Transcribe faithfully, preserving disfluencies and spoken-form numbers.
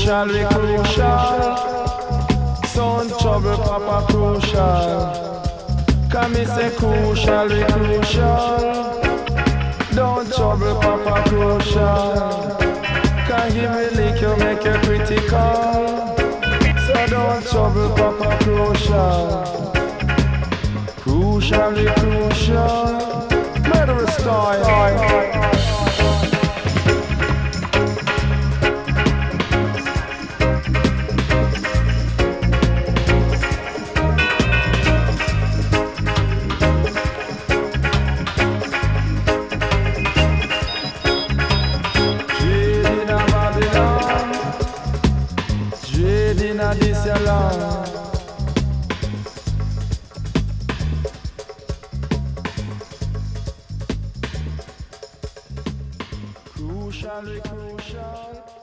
Crucial, we crucial. Sound trouble, papa crucial. Come me say crucial, we crucial. Don't trouble, papa crucial. Can give me lick, you make you critical. So don't trouble, papa crucial. Crucial, we crucial. Murderous style. This your love. Crucial, crucial.